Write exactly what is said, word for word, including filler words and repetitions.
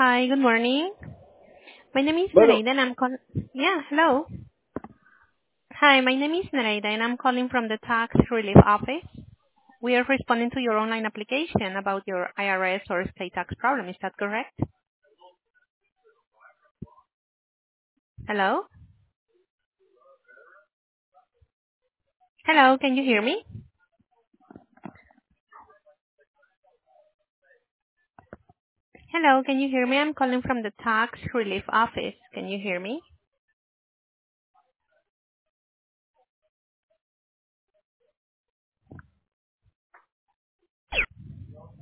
Hi, good morning. My name is Bueno, Nereida and I'm calling. Yeah, hello. Hi, my name is Nereida and I'm calling from the Tax Relief Office. We are responding to your online application about your I R S or state tax problem. Is that correct? Hello? Hello, can you hear me? Hello, can you hear me? I'm calling from the Tax Relief Office. Can you hear me?